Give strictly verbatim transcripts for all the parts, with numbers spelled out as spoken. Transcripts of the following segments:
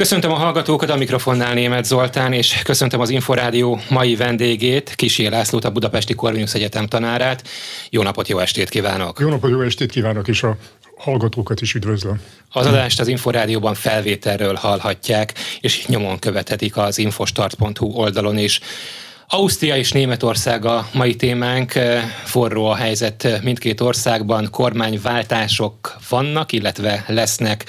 Köszöntöm a hallgatókat, a mikrofonnál Németh Zoltán, és köszöntöm az Inforádió mai vendégét, Kissé Lászlót, a Budapesti Corvinus Egyetem tanárát. Jó napot, jó estét kívánok! Jó napot, jó estét kívánok, és a hallgatókat is üdvözlöm. Az adást az Inforádióban felvételről hallhatják, és nyomon követhetik az infostart pont hu oldalon is. Ausztria és Németország a mai témánk, forró a helyzet mindkét országban, kormányváltások vannak, illetve lesznek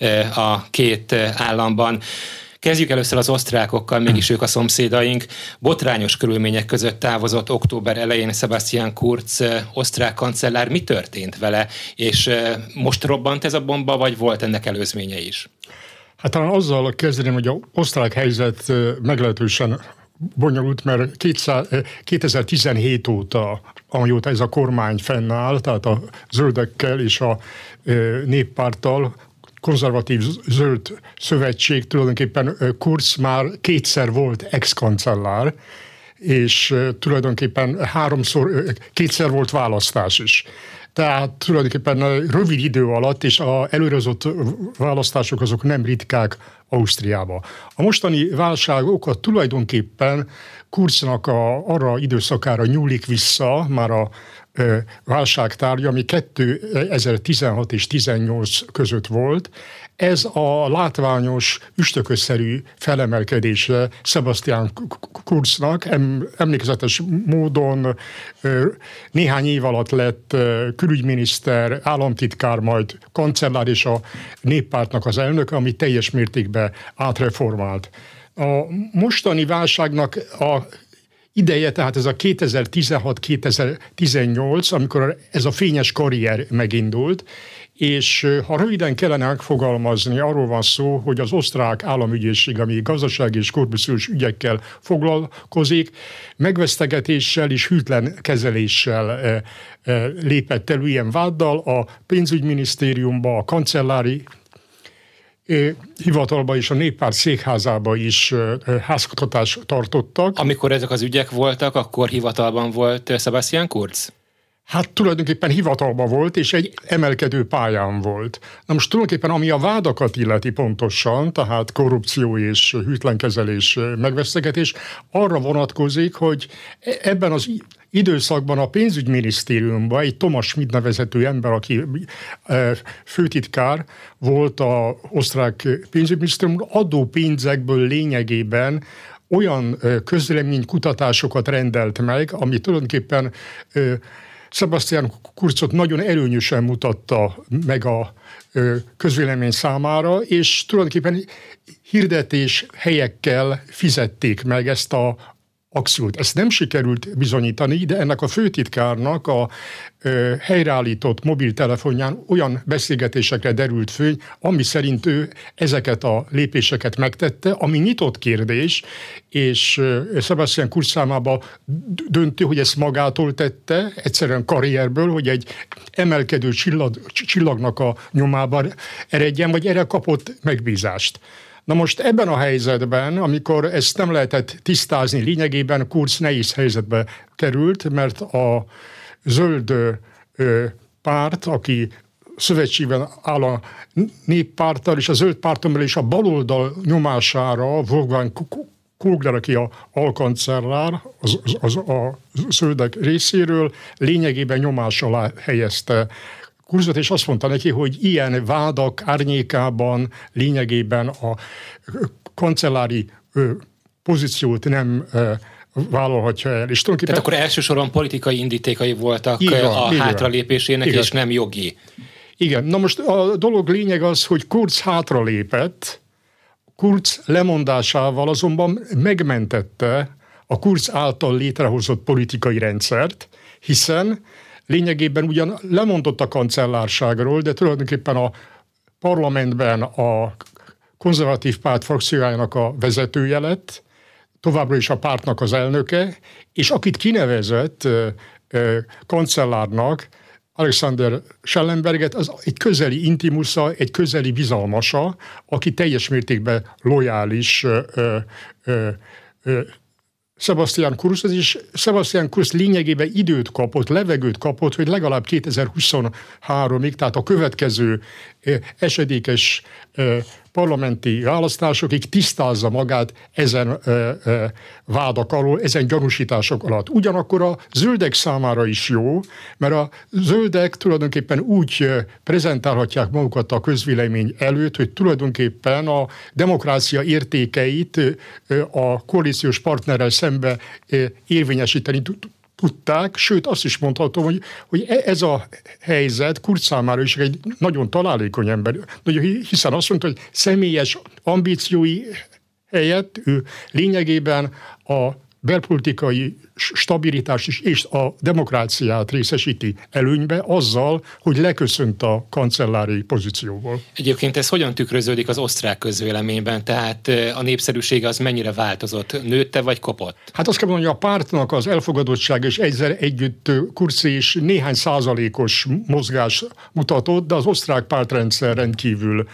a két államban. Kezdjük először az osztrákokkal, mégis ők a szomszédaink. Botrányos körülmények között távozott október elején Sebastian Kurz, osztrák kancellár. Mi történt vele? És most robbant ez a bomba, vagy volt ennek előzménye is? Hát talán azzal kezdeném, hogy az osztrák helyzet meglehetősen bonyolult, mert kétezer-tizenhét óta, amióta ez a kormány fennáll, tehát a zöldekkel és a néppárttal, konzervatív zöld szövetség, tulajdonképpen Kurz már kétszer volt ex-kancellár, és tulajdonképpen háromszor, kétszer volt választás is. Tehát tulajdonképpen rövid idő alatt, és az előrehozott választások azok nem ritkák Ausztriába. A mostani válság oka tulajdonképpen Kurznak a, arra időszakára nyúlik vissza, már a ö, válság tárgya, ami kétezer-tizenhat és tizennyolc között volt. Ez a látványos, üstökösszerű felemelkedése Sebastian Kurznak emlékezetes módon néhány év alatt lett külügyminiszter, államtitkár, majd kancellár és a néppártnak az elnöke, ami teljes mértékben átreformált. A mostani válságnak a ideje, tehát ez a kétezer-tizenhat kétezer-tizennyolc, amikor ez a fényes karrier megindult, és ha röviden kellene megfogalmazni, arról van szó, hogy az osztrák államügyészség, ami gazdasági és korrupciós ügyekkel foglalkozik, megvesztegetéssel és hűtlen kezeléssel e, e, lépett elő ilyen váddal, a pénzügyminisztériumba, a kancellári hivatalba és a néppárt székházába is házkutatást tartottak. Amikor ezek az ügyek voltak, akkor hivatalban volt Sebastian Kurz? Hát tulajdonképpen hivatalban volt, és egy emelkedő pályán volt. Na most tulajdonképpen ami a vádakat illeti pontosan, tehát korrupció és hűtlenkezelés, megvesztegetés, arra vonatkozik, hogy ebben az időszakban a pénzügyminisztériumban egy Thomas Schmidt nevezető ember, aki főtitkár volt az osztrák pénzügyminisztériumban, adópénzekből lényegében olyan közvéleménykutatásokat rendelt meg, ami tulajdonképpen Sebastian Kurzot nagyon előnyösen mutatta meg a közvélemény számára, és tulajdonképpen hirdetés helyekkel fizették meg ezt a akciót. Ezt nem sikerült bizonyítani, de ennek a főtitkárnak a ö, helyreállított mobiltelefonján olyan beszélgetésekre derült föl, ami szerint ő ezeket a lépéseket megtette, ami nyitott kérdés, és ö, Sebastian Kurz számába döntő, hogy ezt magától tette, egyszerűen karrierből, hogy egy emelkedő csillag, csillagnak a nyomában eredjen, vagy erre kapott megbízást. Na most ebben a helyzetben, amikor ezt nem lehetett tisztázni, lényegében Kurz nehéz helyzetbe került, mert a zöld ö, párt, aki szövetségben áll a néppárttal, és a zöld párton belül és a baloldal nyomására Wolfgang Kogler, aki a alkancellár, az, az, az a zöldek részéről, lényegében nyomás alá helyezte Kurzot, és azt mondta neki, hogy ilyen vádak árnyékában lényegében a kancellári pozíciót nem vállalhatja el. És Tehát akkor elsősorban politikai indítékai voltak igen, a hátralépésének, igen. És nem jogi. Igen. Na most a dolog lényeg az, hogy Kurz hátralépett, Kurz lemondásával azonban megmentette a Kurz által létrehozott politikai rendszert, hiszen lényegében ugyan lemondott a kancellárságról, de tulajdonképpen a parlamentben a konzervatív párt frakciójának a vezetője lett, továbbra is a pártnak az elnöke, és akit kinevezett kancellárnak, Alexander Schellenberget, az egy közeli intimusza, egy közeli bizalmasa, aki teljes mértékben lojális ö, ö, ö, Sebastian Kurzhoz, és Sebastian Kurz lényegében időt kapott, levegőt kapott, hogy legalább kétezer-huszonháromig, tehát a következő esedékes parlamenti választásokig tisztázza magát ezen vádak alól, ezen gyanúsítások alatt. Ugyanakkor a zöldek számára is jó, mert a zöldek tulajdonképpen úgy prezentálhatják magukat a közvélemény előtt, hogy tulajdonképpen a demokrácia értékeit a koalíciós partnerrel szembe érvényesíteni tudták, sőt azt is mondhatom, hogy, hogy ez a helyzet Kurz számára is egy nagyon találékony ember, hiszen azt mondta, hogy személyes ambíciói helyett ő lényegében a belpolitikai stabilitást is és a demokráciát részesíti előnybe azzal, hogy leköszönt a kancellári pozícióból. Egyébként ez hogyan tükröződik az osztrák közvéleményben? Tehát a népszerűsége az mennyire változott? Nőtte vagy kopott? Hát azt kell mondani, hogy a pártnak az elfogadottsága és ezzel együtt Kurz és néhány százalékos mozgás mutatott, de az osztrák pártrendszer rendkívül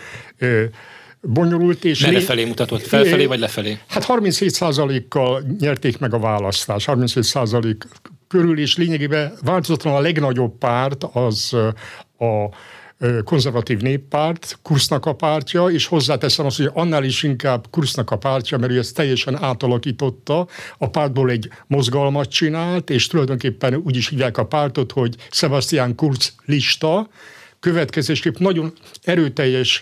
bonyolult. És merre felé mutatott? Felfelé vagy lefelé? Hát harminchét százalékkal nyerték meg a választást, harminchét százalék körül, és lényegében változatlan a legnagyobb párt az a konzervatív néppárt, Kurznak a pártja, és hozzáteszem azt, hogy annál is inkább Kurznak a pártja, mert ő ezt teljesen átalakította, a pártból egy mozgalmat csinált, és tulajdonképpen úgy is hívják a pártot, hogy Sebastian Kurz lista, következésképp nagyon erőteljes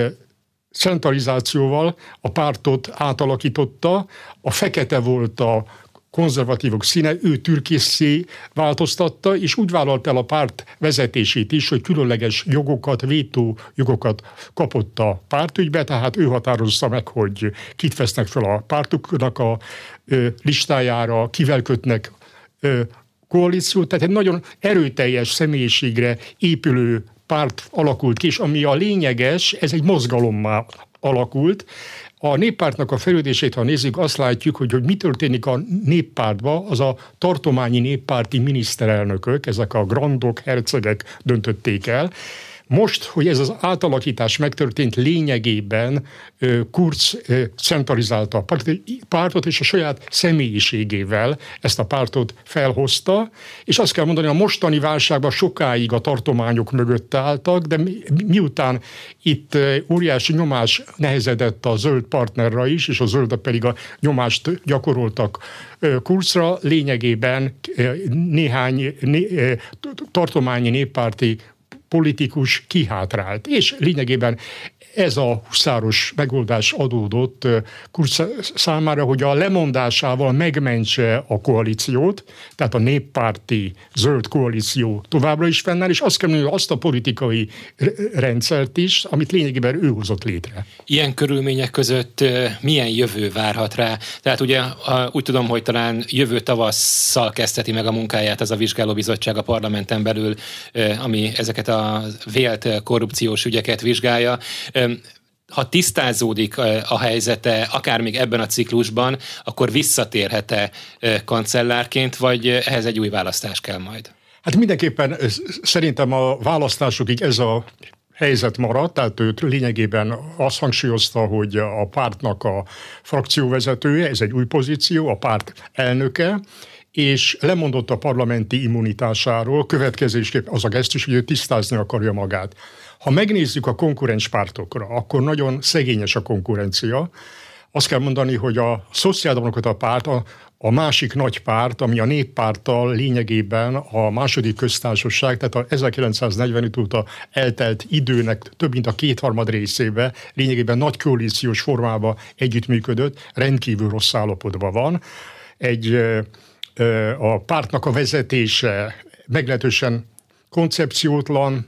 centralizációval a pártot átalakította, a fekete volt a konzervatívok színe, ő türkésszé változtatta, és úgy vállalt el a párt vezetését is, hogy különleges jogokat, vétó jogokat kapott a pártügybe, tehát ő határozza meg, hogy kit vesznek fel a pártuknak a ö, listájára, kivel kötnek ö, koalíciót, tehát egy nagyon erőteljes személyiségre épülő párt alakult ki, és ami a lényeges, ez egy mozgalommá alakult. A néppártnak a fejlődését, ha nézzük, azt látjuk, hogy, hogy mi történik a néppártban, az a tartományi néppárti miniszterelnökök, ezek a grandok, hercegek döntötték el. Most, hogy ez az átalakítás megtörtént, lényegében Kurz centralizálta a pártot, és a saját személyiségével ezt a pártot felhozta, és azt kell mondani, a mostani válságban sokáig a tartományok mögött álltak, de mi, miután itt óriási nyomás nehezedett a zöld partnerra is, és a zöldek pedig a nyomást gyakoroltak Kurzra, lényegében néhány né, tartományi néppárti politikus kihátrált, és lényegében ez a huszáros megoldás adódott Kurz számára, hogy a lemondásával megmentse a koalíciót, tehát a néppárti zöld koalíció továbbra is fennáll, és azt kell mondani, hogy azt a politikai rendszert is, amit lényegében ő hozott létre. Ilyen körülmények között milyen jövő várhat rá? Tehát ugye úgy tudom, hogy talán jövő tavasszal kezdheti meg a munkáját az a vizsgálóbizottság a parlamenten belül, ami ezeket a vélt korrupciós ügyeket vizsgálja. Ha tisztázódik a helyzete, akár még ebben a ciklusban, akkor visszatérhet-e kancellárként, vagy ehhez egy új választás kell majd? Hát mindenképpen szerintem a választásokig ez a helyzet maradt, tehát őt lényegében azt hangsúlyozta, hogy a pártnak a frakcióvezetője, ez egy új pozíció, a párt elnöke, és lemondott a parlamenti immunitásáról, következésképp az a gesztus, hogy ő tisztázni akarja magát. Ha megnézzük a konkurens pártokra, akkor nagyon szegényes a konkurencia. Azt kell mondani, hogy a szociáldemokrata párt a, a másik nagy párt, ami a néppárttal lényegében a második köztársaság, tehát a ezerkilencszáznegyvenöt óta eltelt időnek több mint a kétharmad részébe lényegében nagy koalíciós formában együttműködött, rendkívül rossz állapotban van. Egy a pártnak a vezetése meglehetősen koncepciótlan,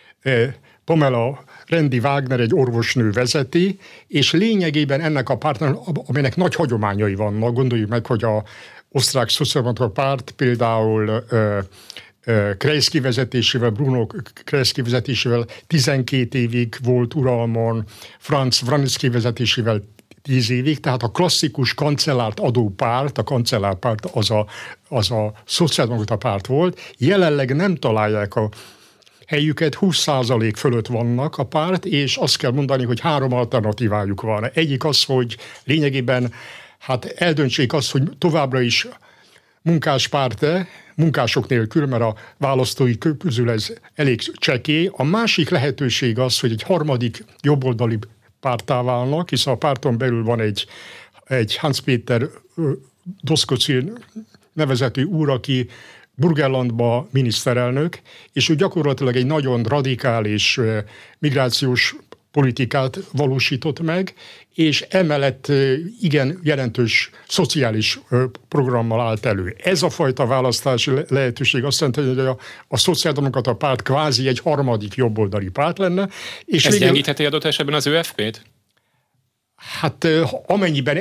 Pamela Rendi Wagner egy orvosnő vezeti, és lényegében ennek a pártnak, aminek nagy hagyományai vannak, gondoljuk meg, hogy a osztrák szociáldemokrata párt például Kreisky vezetésével, Bruno Kreisky vezetésével tizenkét évig volt uralmon, Franz Vranitzky vezetésével tíz évig, tehát a klasszikus kancellárt adó párt, a kancellárpárt az a, az a szociáldemokrata párt volt, jelenleg nem találják a helyüket, húsz százalék fölött vannak a párt, és azt kell mondani, hogy három alternatívájuk van. Egyik az, hogy lényegében hát eldöntsék azt, hogy továbbra is munkáspárt-e, munkások nélkül, mert a választói közül ez elég csekély. A másik lehetőség az, hogy egy harmadik jobboldali párttá válnak, hiszen a párton belül van egy, egy Hans Péter Doszkoci nevezetű úr, aki Burgenlandban miniszterelnök, és ő gyakorlatilag egy nagyon radikális migrációs politikát valósított meg, és emellett igen jelentős szociális programmal állt elő. Ez a fajta választási lehetőség azt jelenti, hogy a, a szociáldemokrata párt kvázi egy harmadik jobboldali párt lenne. És ez végül... gyengítheti adott esetben az ő ef pét? Hát amennyiben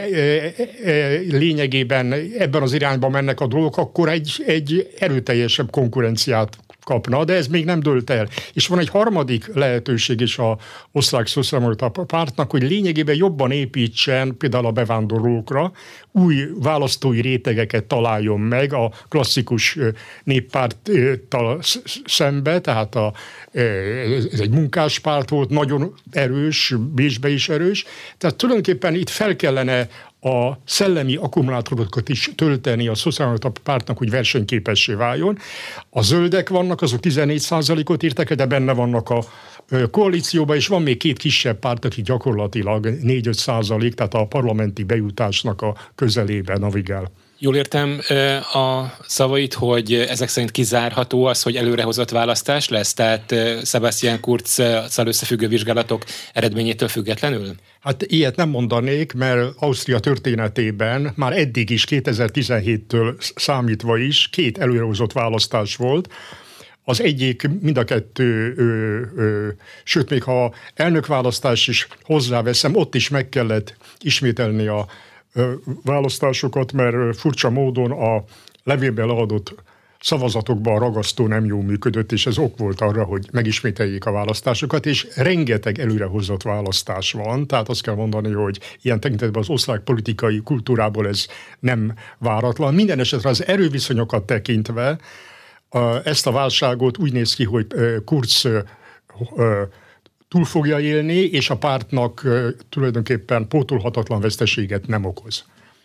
lényegében ebben az irányban mennek a dolgok, akkor egy, egy erőteljesebb konkurenciát kapna, de ez még nem dőlt el. És van egy harmadik lehetőség is az osztrák szociáldemokrata pártnak, hogy lényegében jobban építsen például a bevándorlókra, új választói rétegeket találjon meg a klasszikus néppárttal szembe, tehát a, ez egy munkáspárt volt, nagyon erős, Bécsbe is erős, tehát tulajdonképpen itt fel kellene a szellemi akkumulátorokat is tölteni a szociáldemokrata pártnak, hogy versenyképessé váljon. A zöldek vannak, azok tizennégy százalékot írtak, de benne vannak a koalícióban, és van még két kisebb párt, aki gyakorlatilag négy-öt százalék, tehát a parlamenti bejutásnak a közelében navigál. Jól értem a szavait, hogy ezek szerint kizárható az, hogy előrehozott választás lesz? Tehát Sebastian Kurz-szal összefüggő vizsgálatok eredményétől függetlenül? Hát ilyet nem mondanék, mert Ausztria történetében már eddig is kétezer-tizenhéttől számítva is két előrehozott választás volt. Az egyik, mind a kettő, ö, ö, sőt, még ha elnökválasztás is hozzáveszem, ott is meg kellett ismételni a ö, választásokat, mert furcsa módon a levélben leadott szavazatokban a ragasztó nem jól működött, és ez ok volt arra, hogy megismételjék a választásokat, és rengeteg előrehozott választás van, tehát azt kell mondani, hogy ilyen tekintetben az osztrák politikai kultúrából ez nem váratlan. Minden esetre az erőviszonyokat tekintve ezt a válságot úgy néz ki, hogy Kurz túl fogja élni, és a pártnak tulajdonképpen pótolhatatlan veszteséget nem okoz.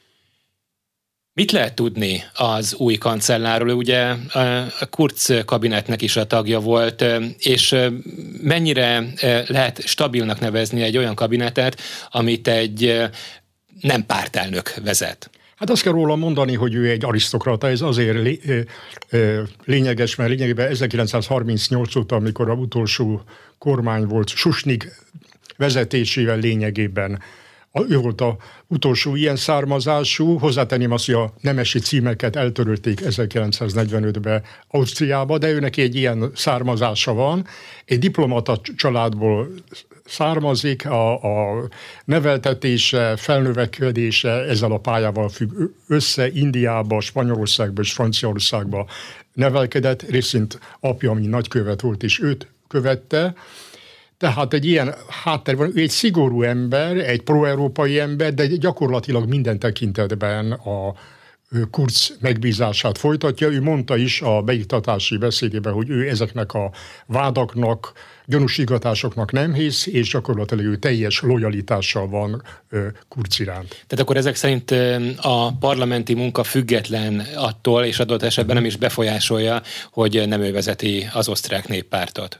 Mit lehet tudni az új kancellárról? Ugye a Kurz kabinetnek is a tagja volt, és mennyire lehet stabilnak nevezni egy olyan kabinetet, amit egy nem pártelnök vezet? Hát azt kell róla mondani, hogy ő egy arisztokrata, ez azért lé, lényeges, mert lényegében ezerkilencszázharmincnyolc óta, amikor a utolsó kormány volt, Susnik vezetésével lényegében ő volt az utolsó ilyen származású, hozzátenném azt, hogy a nemesi címeket eltörölték ezerkilencszáznegyvenötben Ausztriába, de ő neki egy ilyen származása van. Egy diplomata családból származik, a, a neveltetése, felnövekedése ezzel a pályával függ össze, Indiába, Spanyolországba és Franciaországba nevelkedett, részint apja, ami nagykövet volt, és őt követte. Tehát egy ilyen háttér van, ő egy szigorú ember, egy pro-európai ember, de gyakorlatilag minden tekintetben a Kurz megbízását folytatja. Ő mondta is a beiktatási beszédében, hogy ő ezeknek a vádaknak, gyanúsítgatásoknak nem hisz, és gyakorlatilag ő teljes lojalitással van Kurz iránt. Tehát akkor ezek szerint a parlamenti munka független attól, és adott esetben nem is befolyásolja, hogy nem ő vezeti az osztrák néppártot.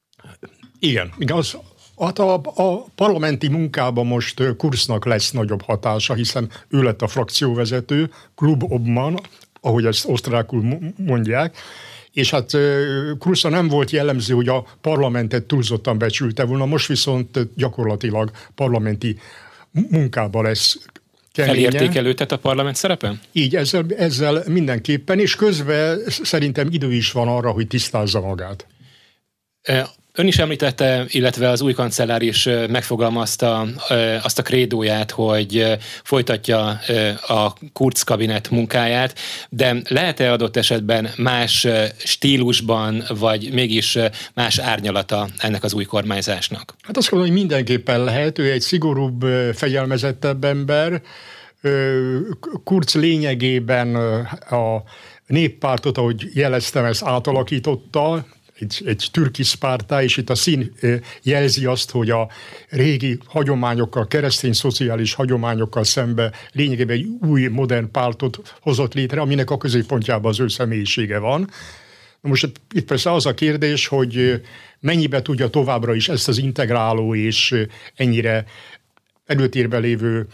Igen, igaz. Hát a, a parlamenti munkában most Kurznak lesz nagyobb hatása, hiszen ő lett a frakcióvezető, Klubobmann, ahogy ezt osztrákul mondják, és hát Kurzra nem volt jellemző, hogy a parlamentet túlzottan becsülte volna, most viszont gyakorlatilag parlamenti munkában lesz keményen. Felértékelődhet a parlament szerepe? Így, ezzel, ezzel mindenképpen, és közben szerintem idő is van arra, hogy tisztázza magát. E- Ön is említette, illetve az új kancellár is megfogalmazta azt a krédóját, hogy folytatja a Kurz kabinet munkáját, de lehet-e adott esetben más stílusban, vagy mégis más árnyalata ennek az új kormányzásnak? Hát azt mondom, hogy mindenképpen lehet. Ő egy szigorúbb, fegyelmezettebb ember. Kurz lényegében a néppártot, ahogy jeleztem, ezt átalakította, egy, egy türkiszpártá, és itt a szín jelzi azt, hogy a régi hagyományokkal, keresztény szociális hagyományokkal szembe lényegében egy új, modern pártot hozott létre, aminek a középpontjában az ő személyisége van. Na most itt persze az a kérdés, hogy mennyibe tudja továbbra is ezt az integráló és ennyire előtérben lévő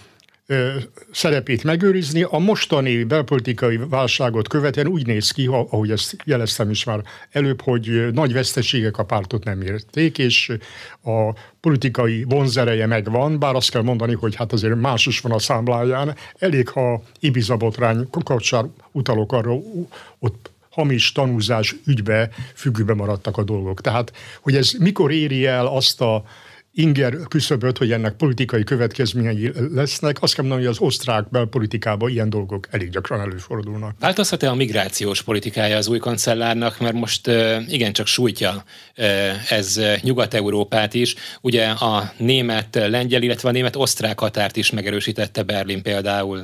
szerepét megőrizni. A mostani belpolitikai válságot követően úgy néz ki, ahogy ezt jeleztem is már előbb, hogy nagy veszteségek a pártot nem érték, és a politikai vonzereje megvan, bár azt kell mondani, hogy hát azért más is van a számláján. Elég, ha Ibiza botrány kapcsán utalok arra, ott hamis tanúzás ügybe függőbe maradtak a dolgok. Tehát, hogy ez mikor éri el azt a inger küszöböt, hogy ennek politikai következményei lesznek, azt kell mondani, hogy az osztrák belpolitikában ilyen dolgok elég gyakran előfordulnak. Változhat-e a migrációs politikája az új kancellárnak, mert most igencsak sújtja ez Nyugat-Európát is. Ugye a német-lengyel, illetve a német-osztrák határt is megerősítette Berlin például.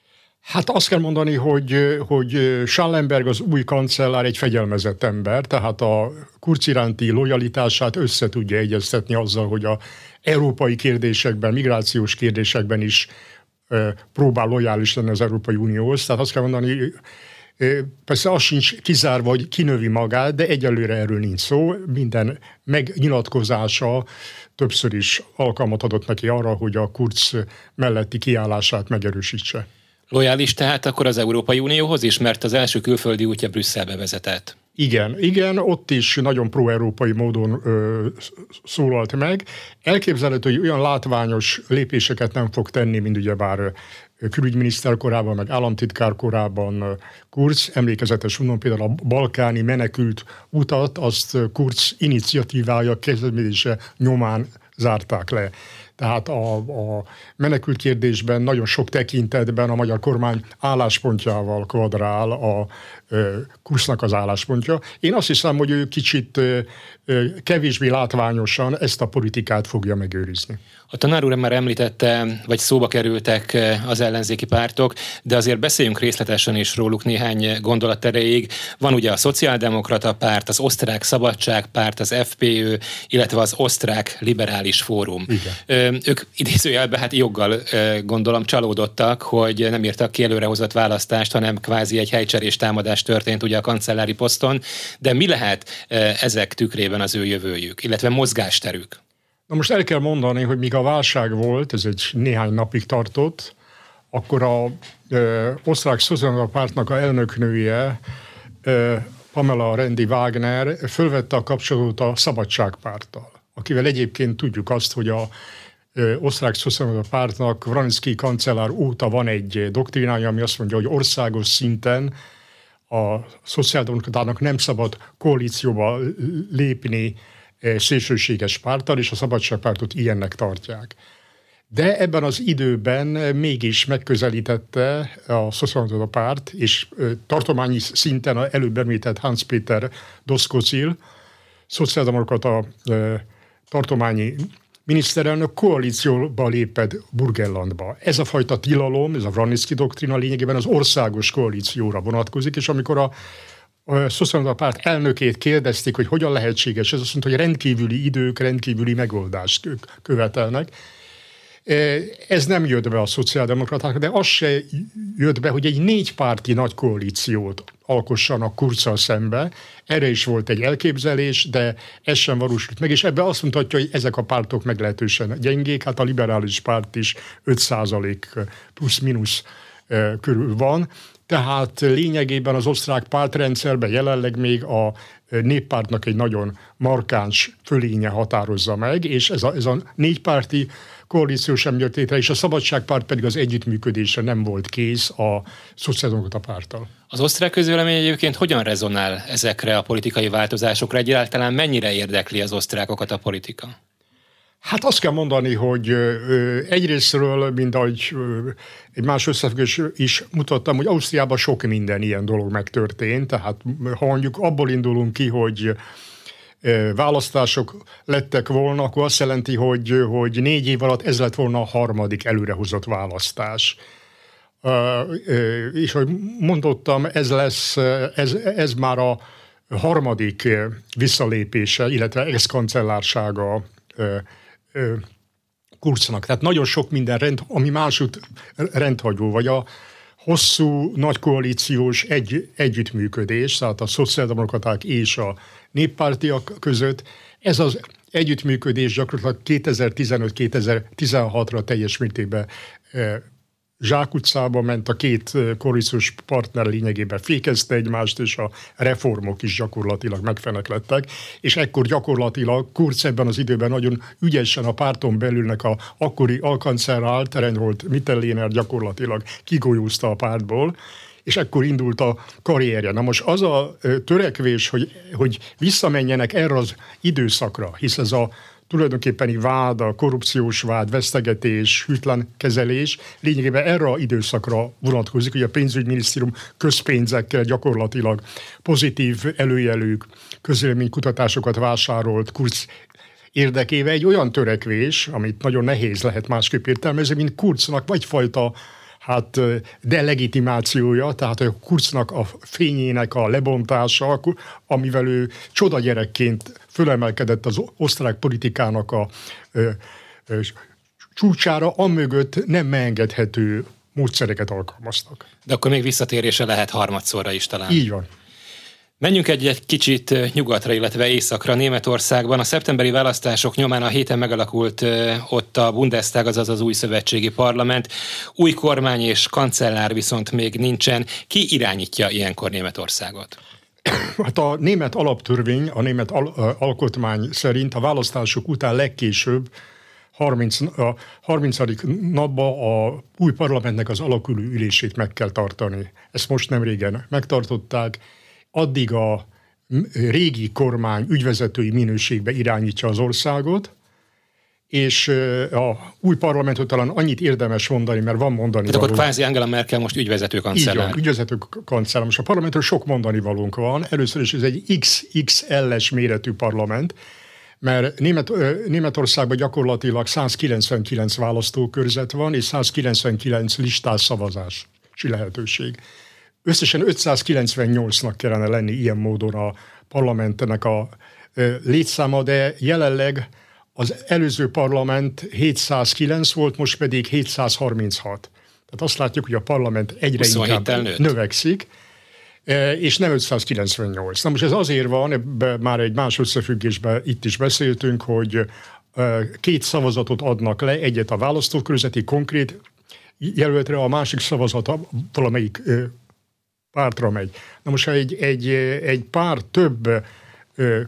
Hát azt kell mondani, hogy, hogy Schallenberg, az új kancellár egy fegyelmezett ember, tehát a Kurz iránti lojalitását össze tudja egyeztetni azzal, hogy a európai kérdésekben, migrációs kérdésekben is e, próbál lojális lenni az Európai Unióhoz. Tehát azt kell mondani, e, persze az sincs kizárva, hogy kinövi magát, de egyelőre erről nincs szó. Minden megnyilatkozása többször is alkalmat adott neki arra, hogy a Kurz melletti kiállását megerősítse. Lojális tehát akkor az Európai Unióhoz is, mert az első külföldi útja Brüsszelbe vezetett. Igen, igen, ott is nagyon pro-európai módon ö, szólalt meg. Elképzelhető, hogy olyan látványos lépéseket nem fog tenni, mint ugyebár külügyminiszter korában, meg államtitkár korában Kurz. Emlékezetes mondom, például a balkáni menekült utat, azt Kurz iniciatívája, kezdeményezése nyomán zárták le. Tehát a, a menekült kérdésben nagyon sok tekintetben a magyar kormány álláspontjával kvadrál a Kurznak az álláspontja. Én azt hiszem, hogy ő kicsit kevésbé látványosan ezt a politikát fogja megőrizni. A tanár úr már említette, vagy szóba kerültek az ellenzéki pártok, de azért beszéljünk részletesen is róluk néhány gondolat erejéig. Van ugye a Szociáldemokrata Párt, az Osztrák Szabadságpárt, az ef pé ö, illetve az Osztrák Liberális Fórum. Igen. Ők idézőjelben hát joggal gondolom csalódottak, hogy nem írtak ki előrehozott választást, hanem kvázi egy helycserés támadás történt ugye a kancellári poszton. De mi lehet ezek tükrében az ő jövőjük, illetve mozgásterük? Na most el kell mondani, hogy míg a válság volt, ez egy néhány napig tartott, akkor a ö, osztrák szociáldemokrata pártnak a elnöknője, ö, Pamela Rendi-Wagner fölvette a kapcsolatot a Szabadságpárttal, akivel egyébként tudjuk azt, hogy a ö, osztrák szociáldemokrata pártnak Vranitzky kancellár óta van egy doktrínája, ami azt mondja, hogy országos szinten a szociáldemokratának nem szabad koalícióba lépni szélsőséges párttal, és a Szabadságpártot ilyennek tartják. De ebben az időben mégis megközelítette a Szociáldemokrata Párt, és tartományi szinten az előbb említett Hans-Peter Doskozil, szociáldemokrata tartományi miniszterelnök koalícióba lépett Burgenlandba. Ez a fajta tilalom, ez a Vranitzky doktrina lényegében az országos koalícióra vonatkozik, és amikor a a Szociáldemokrata Párt elnökét kérdezték, hogy hogyan lehetséges, ez azt mondta, hogy rendkívüli idők, rendkívüli megoldást követelnek. Ez nem jött be a szociáldemokratákra, de az se jött be, hogy egy négypárti nagy koalíciót alkossanak Kurzzal szembe. Erre is volt egy elképzelés, de ez sem valósult meg, és ebben azt mutatja, hogy ezek a pártok meglehetősen gyengék, hát a liberális párt is öt százalék plusz-minusz körül van. Tehát lényegében az osztrák pártrendszerben jelenleg még a néppártnak egy nagyon markáns fölénye határozza meg, és ez a, ez a négypárti koalíció sem jött létre, és a Szabadságpárt pedig az együttműködésre nem volt kész a Szociáldemokrata Párttal. Az osztrák közvélemény egyébként hogyan rezonál ezekre a politikai változásokra? Egyáltalán mennyire érdekli az osztrákokat a politika? Hát azt kell mondani, hogy egyrésztről, mint ahogy egy más összefüggés is mutattam, hogy Ausztriában sok minden ilyen dolog megtörtént, tehát ha mondjuk abból indulunk ki, hogy választások lettek volna, akkor azt jelenti, hogy, hogy négy év alatt ez lett volna a harmadik előrehozott választás. És hogy mondottam, ez lesz, ez, ez már a harmadik visszalépése, illetve ex-kancellársága Kurznak. Tehát nagyon sok minden, rend, ami másút rendhagyó, vagy a hosszú, nagykoalíciós egy, együttműködés, tehát a szociáldemokraták és a néppártiak között. Ez az együttműködés gyakorlatilag kétezer-tizenöt-kétezer-tizenhatra teljes mértékben zsákutcába ment, a két koalíciós partner lényegében fékezte egymást, és a reformok is gyakorlatilag megfeneklettek, és ekkor gyakorlatilag Kurz ebben az időben nagyon ügyesen a párton belülnek a akkori alkancellárt, Reinhold Mitterlehner gyakorlatilag kigolyózta a pártból, és ekkor indult a karrierje. Na most az a törekvés, hogy, hogy visszamenjenek erre az időszakra, hisz ez a tulajdonképpeni vád, a korrupciós vád, vesztegetés, hűtlen kezelés lényegében erre az időszakra vonatkozik, hogy a pénzügyminisztérium közpénzekkel gyakorlatilag pozitív előjelük, közvéleménykutatásokat vásárolt Kurz érdekébe egy olyan törekvés, amit nagyon nehéz lehet másképp értelmezni, mint Kurznak vagyfajta hát delegitimációja, tehát a Kurznak a fényének a lebontása, amivel ő csodagyerekként fölemelkedett az osztrák politikának a ö, ö, csúcsára, amögött nem megengedhető módszereket alkalmaztak. De akkor még visszatérése lehet harmadszorra is talán. Így van. Menjünk egy, egy kicsit nyugatra, illetve északra. Németországban a szeptemberi választások nyomán a héten megalakult ott a Bundestag, azaz az új szövetségi parlament. Új kormány és kancellár viszont még nincsen. Ki irányítja ilyenkor Németországot? Hát a német alaptörvény, a német al- alkotmány szerint a választások után legkésőbb harminc, a harmincadik napban a új parlamentnek az alakuló ülését meg kell tartani. Ezt most nem régen megtartották. Addig a régi kormány ügyvezetői minőségbe irányítja az országot, és a új parlamentot talán annyit érdemes mondani, mert van mondani való. Akkor kvázi Angela Merkel most ügyvezető kancellár. Így van, ügyvezető kancellár. Most a parlamentről sok mondani valónk van. Először is ez egy iksz iksz el-es méretű parlament, mert Német, Németországban gyakorlatilag százkilencvenkilenc választókörzet van, és százkilencvenkilenc listás szavazási lehetőség. Összesen ötszázkilencvennyolcnak kellene lenni ilyen módon a parlamentnek a létszáma, de jelenleg az előző parlament hétszázkilenc volt, most pedig hétszázharminchat. Tehát azt látjuk, hogy a parlament egyre inkább nőtt. növekszik, és nem ötszázkilencvennyolc. Na most ez azért van, ebben már egy más összefüggésben itt is beszéltünk, hogy két szavazatot adnak le, egyet a választókörzeti konkrét jelöltre, a másik szavazata valamelyik pártra megy. Na most, ha egy, egy, egy pár több ö,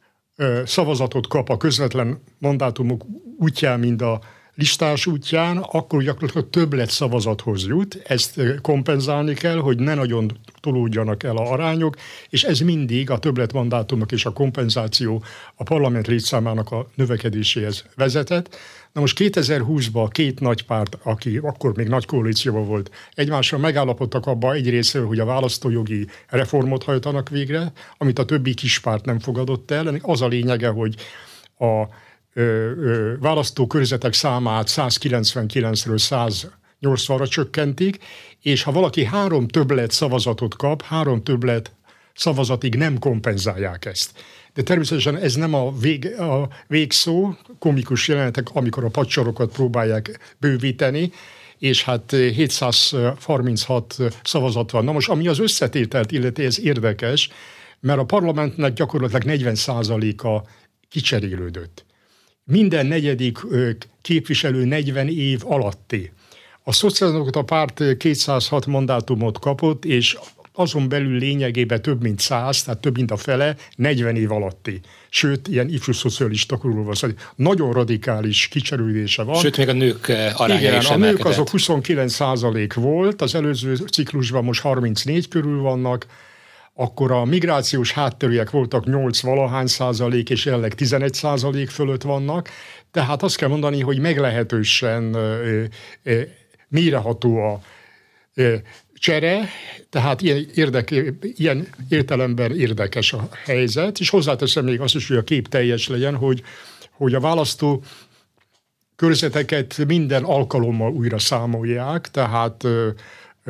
ö, szavazatot kap a közvetlen mandátumok útján, mint a listás útján, akkor gyakorlatilag többlet szavazathoz jut. Ezt kompenzálni kell, hogy ne nagyon tolódjanak el a arányok, és ez mindig a többlet mandátumok és a kompenzáció a parlament létszámának a növekedéséhez vezetett. Na most kétezer-húszban két nagy párt, aki akkor még nagy koalícióban volt, egymással megállapodtak abban egyrészről, hogy a választójogi reformot hajtanak végre, amit a többi kis párt nem fogadott el. Az a lényege, hogy a ö, ö, választókörzetek számát százkilencvenkilencről száznyolcvanra csökkentik, és ha valaki három többlet szavazatot kap, három többlet szavazatig nem kompenzálják ezt. De természetesen ez nem a, vég, a végszó, komikus jelenetek, amikor a padsarokat próbálják bővíteni, és hát hétszázharminchat szavazat van. Na most, ami az összetételt illeti, ez érdekes, mert a parlamentnek gyakorlatilag negyven százaléka kicserélődött. Minden negyedik képviselő negyven év alatti. A Szociáldemokrata Párt kétszázhat mandátumot kapott, és azon belül lényegében több mint száz, tehát több mint a fele, negyven év alatti. Sőt, ilyen ifjú szocialista korról van. Szóval nagyon radikális kicserülése van. Sőt, még a nők aránya Igen, is a emelkedett. nők azok huszonkilenc százalék volt, az előző ciklusban most harmincnégy körül vannak, akkor a migrációs hátterűek voltak nyolc valahány százalék, és jelenleg tizenegy százalék fölött vannak. Tehát azt kell mondani, hogy meglehetősen ö, ö, mélyreható a ö, csere, tehát ilyen, érdeke, ilyen értelemben érdekes a helyzet, és hozzáteszem még azt is, hogy a kép teljes legyen, hogy, hogy a választó körzeteket minden alkalommal újra számolják, tehát ö,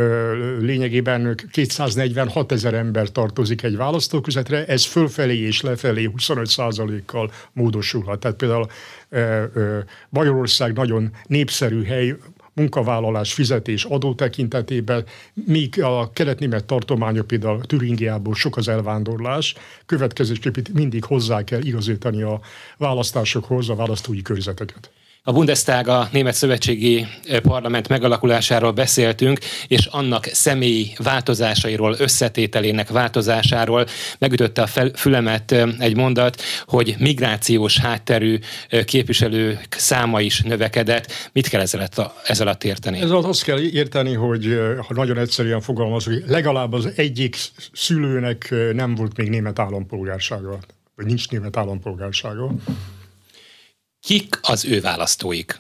lényegében kétszáznegyvenhat ezer ember tartozik egy választókörzetre, ez fölfelé és lefelé huszonöt százalékkal módosulhat. Tehát például Magyarország nagyon népszerű hely, munkavállalás, fizetés, adó tekintetében, míg a kelet-német tartományok, például Türingiából sok az elvándorlás, következésképpen mindig hozzá kell igazítani a választásokhoz a választói körzeteket. A Bundestag, a Német Szövetségi Parlament megalakulásáról beszéltünk, és annak személyi változásairól, összetételének változásáról. Megütötte a fülemet egy mondat, hogy migrációs hátterű képviselők száma is növekedett. Mit kell ezzel, ezzel alatt érteni? Ez alatt azt kell érteni, hogy ha nagyon egyszerűen fogalmazok, hogy legalább az egyik szülőnek nem volt még német állampolgársága, vagy nincs német állampolgársága. Kik az ő választóik?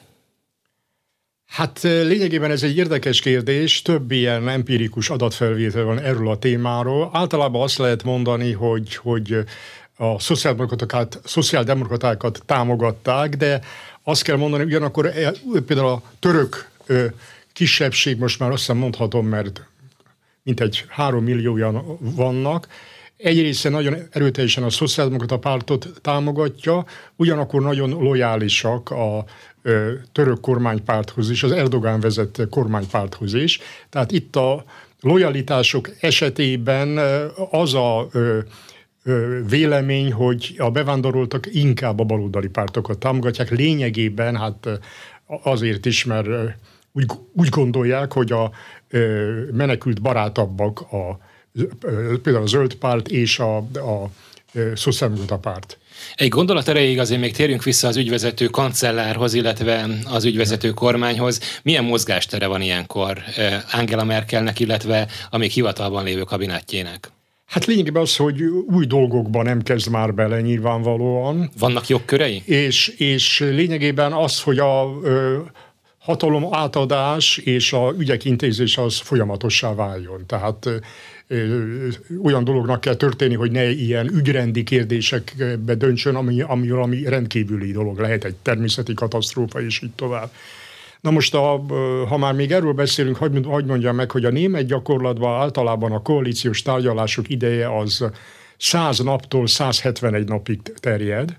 Hát lényegében ez egy érdekes kérdés, több ilyen empirikus adatfelvétel van erről a témáról. Általában azt lehet mondani, hogy, hogy a szociáldemokratákat, szociáldemokratákat támogatták, de azt kell mondani, ugyanakkor például a török kisebbség, most már azt hiszem mondhatom, mert mintegy három millióan vannak, egy része nagyon erőteljesen a szociáldemokrata pártot támogatja, ugyanakkor nagyon lojálisak a ö, török kormánypárthoz is, az Erdogán vezette kormánypárthoz is. Tehát itt a lojalitások esetében az a ö, ö, vélemény, hogy a bevándoroltak inkább a baloldali pártokat támogatják. Lényegében hát azért is, mert úgy, úgy gondolják, hogy a ö, menekült barátabbak a például a Zöld Párt és a, a Szociáldemokrata Párt. Egy gondolat erejéig azért még térjünk vissza az ügyvezető kancellárhoz, illetve az ügyvezető kormányhoz. Milyen mozgástere van ilyenkor Angela Merkelnek, illetve a még hivatalban lévő kabinettjének? Hát lényegében az, hogy új dolgokban nem kezd már bele nyilvánvalóan. Vannak jogkörei? És, és lényegében az, hogy a ö, hatalom átadás és a ügyek intézés az folyamatossá váljon. Tehát olyan dolognak kell történni, hogy ne ilyen ügyrendi kérdésekbe döntsön, ami, ami, ami rendkívüli dolog lehet, egy természeti katasztrófa, és így tovább. Na most, a, ha már még erről beszélünk, hagyd hagy mondjam meg, hogy a német gyakorlatban általában a koalíciós tárgyalások ideje az száz naptól száz hetvenegy napig terjed.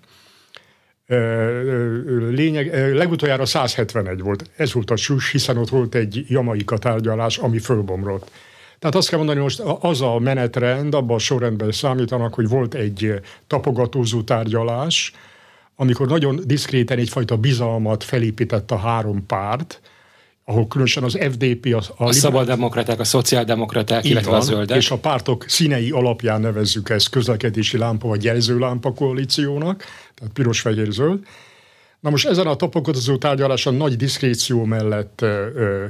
Lényeg, legutoljára száz hetvenegy volt. Ez volt a sus, hiszen ott volt egy jamaika tárgyalás, ami fölbomlott. Tehát azt kell mondani, most az a menetrend, abban a sorrendben számítanak, hogy volt egy tapogatózó tárgyalás, amikor nagyon diszkréten egyfajta bizalmat felépített a három párt, ahol különösen az ef dé pé, a, a, a szabaddemokraták, a szociáldemokraták, illetve van, a zöldek. És a pártok színei alapján nevezzük ezt közlekedési lámpa vagy jelzőlámpa koalíciónak, tehát piros-fehér-zöld. Na most ezen a tapogatózó tárgyaláson nagy diszkréció mellett ö,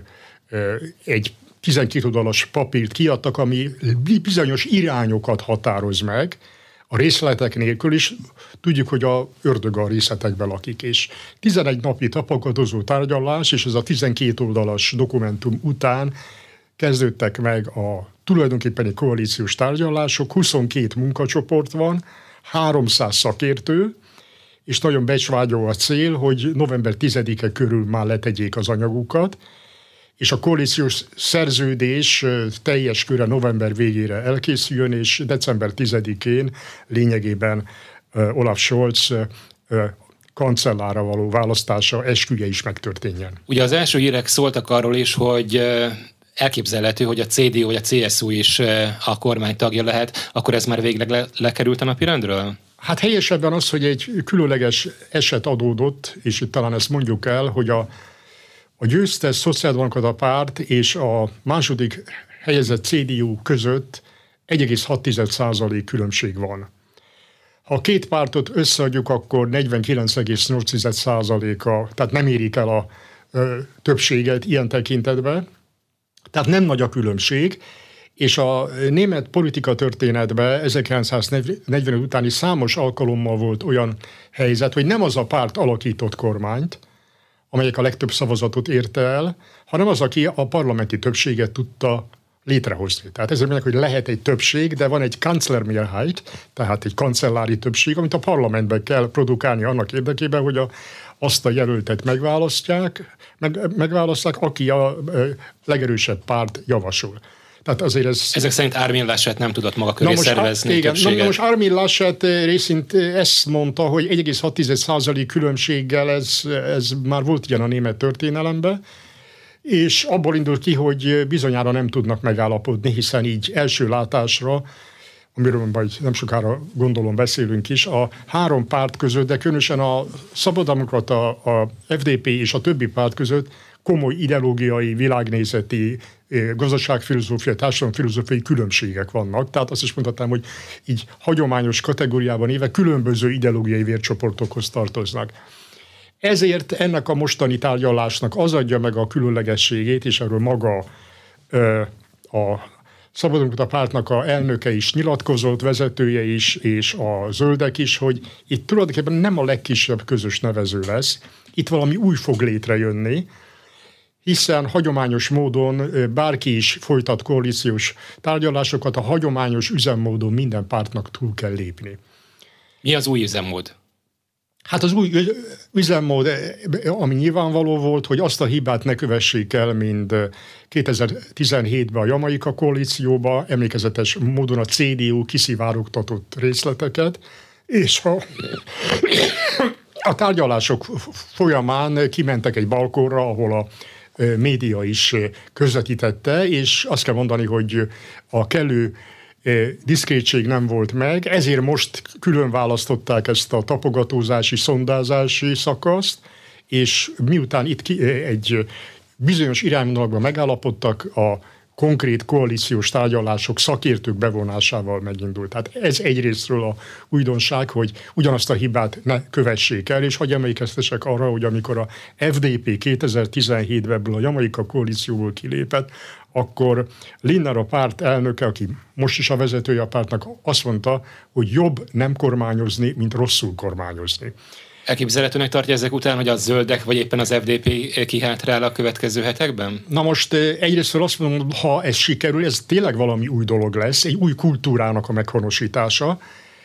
ö, egy tizenkét oldalas papírt kiadtak, ami bizonyos irányokat határoz meg, a részletek nélkül is. Tudjuk, hogy a ördög a részletekben lakik, és tizenegy napi tapogatózó tárgyalás, és ez a tizenkét oldalas dokumentum után kezdődtek meg a tulajdonképpeni koalíciós tárgyalások, huszonkét munkacsoport van, háromszáz szakértő, és nagyon becsvágyó a cél, hogy november tizedike körül már letegyék az anyagukat, és a koalíciós szerződés teljes köre november végére elkészüljön, és december tizedikén lényegében Olaf Scholz kancellára való választása, esküje is megtörténjen. Ugye az első hírek szóltak arról is, hogy elképzelhető, hogy a cé dé u vagy a cé es u is a kormány tagja lehet, akkor ez már végleg le- lekerült a napirendről? Hát helyesebben az, hogy egy különleges eset adódott, és itt talán ezt mondjuk el, hogy a A győztes szociáldemokrata párt és a második helyezett cé dé u között egy egész hat százalék különbség van. Ha a két pártot összeadjuk, akkor negyvenkilenc egész nyolc százaléka, tehát nem érik el a ö, többséget ilyen tekintetben. Tehát nem nagy a különbség, és a német politika történetben ezerkilencszáznegyven utáni számos alkalommal volt olyan helyzet, hogy nem az a párt alakított kormányt, amelyek a legtöbb szavazatot érte el, hanem az, aki a parlamenti többséget tudta létrehozni. Tehát ezért mondják, hogy lehet egy többség, de van egy Kanzlermehrheit, tehát egy kancellári többség, amit a parlamentben kell produkálni annak érdekében, hogy a, azt a jelöltet megválasztják, meg, megválasztják, aki a legerősebb párt javasol. Tehát azért ez... Ezek szerint Armin Laschet nem tudott maga köré szervezni igen, többséget. Na most Armin Laschet részint ezt mondta, hogy egy egész hat százalék különbséggel ez, ez már volt ilyen a német történelemben, és abból indul ki, hogy bizonyára nem tudnak megállapodni, hiszen így első látásra, amiről majd nem sokára gondolom beszélünk is, a három párt között, de különösen a Szabaddemokrata, a ef dé pé és a többi párt között komoly ideológiai, világnézeti, gazdaságfilozófiai, társadalomfilozófiai különbségek vannak. Tehát azt is mondhatnám, hogy így hagyományos kategóriában éve különböző ideológiai vércsoportokhoz tartoznak. Ezért ennek a mostani tárgyalásnak az adja meg a különlegességét, és erről maga a Szabaddemokrata pártnak a elnöke is nyilatkozott, vezetője is, és a zöldek is, hogy itt tulajdonképpen nem a legkisebb közös nevező lesz, itt valami új fog létrejönni, hiszen hagyományos módon bárki is folytat koalíciós tárgyalásokat, a hagyományos üzemmódon minden pártnak túl kell lépni. Mi az új üzemmód? Hát az új üzemmód, ami nyilvánvaló volt, hogy azt a hibát ne kövessék el, mint kétezer-tizenhétben a Jamaika koalícióba, emlékezetes módon a cé dé u kiszivárogtatott részleteket, és a, a tárgyalások folyamán kimentek egy balkonra, ahol a média is közvetítette, és azt kell mondani, hogy a kellő diszkrétség nem volt meg, ezért most külön választották ezt a tapogatózási, szondázási szakaszt, és miután itt ki, egy bizonyos irányvonalakban megállapodtak, a konkrét koalíciós tárgyalások szakértők bevonásával megindult. Tehát ez egyrésztről a újdonság, hogy ugyanazt a hibát ne kövessék el, és hagyj emlékeztesek arra, hogy amikor a ef dé pé kétezer-tizenhétben ebből a Jamaika koalícióból kilépett, akkor Lindner, a párt elnöke, aki most is a vezetője a pártnak, azt mondta, hogy jobb nem kormányozni, mint rosszul kormányozni. Elképzelhetőnek tartja ezek után, hogy a zöldek, vagy éppen az ef dé pé kihátrál a következő hetekben? Na most egyrészt azt mondom, ha ez sikerül, ez tényleg valami új dolog lesz, egy új kultúrának a meghonosítása,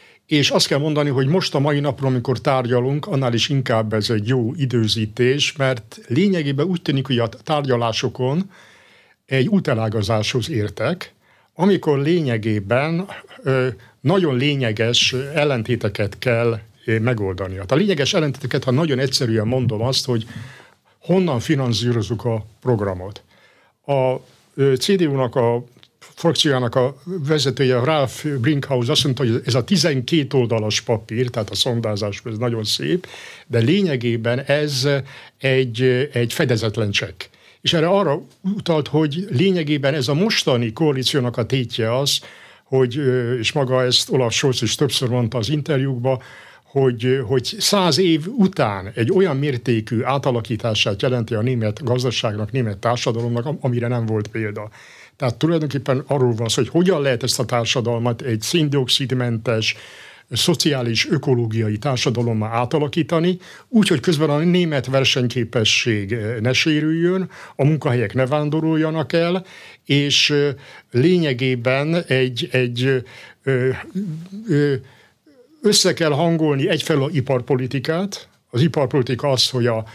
és azt kell mondani, hogy most a mai napról, amikor tárgyalunk, annál is inkább ez egy jó időzítés, mert lényegében úgy tűnik, hogy a tárgyalásokon egy útelágazáshoz értek, amikor lényegében ö, nagyon lényeges ellentéteket kell megoldani. Hát a lényeges ellentéteket, ha nagyon egyszerűen mondom azt, hogy honnan finanszírozzuk a programot. A cé dé u-nak a frakciójának a vezetője, Ralph Brinkhaus azt mondta, hogy ez a tizenkét oldalas papír, tehát a szondázás, ez nagyon szép, de lényegében ez egy, egy fedezetlen csekk. És erre arra utalt, hogy lényegében ez a mostani koalíciónak a tétje az, hogy, és maga ezt Olaf Scholz is többször mondta az interjúkban, hogy, hogy száz év után egy olyan mértékű átalakítását jelenti a német gazdaságnak, német társadalomnak, amire nem volt példa. Tehát tulajdonképpen arról van szó, hogy hogyan lehet ezt a társadalmat egy széndioxidmentes, szociális, ökológiai társadalommá átalakítani, úgy, hogy közben a német versenyképesség ne sérüljön, a munkahelyek ne vándoroljanak el, és lényegében egy, egy ö, ö, össze kell hangolni egyfelől az iparpolitikát. Az iparpolitika az, hogy a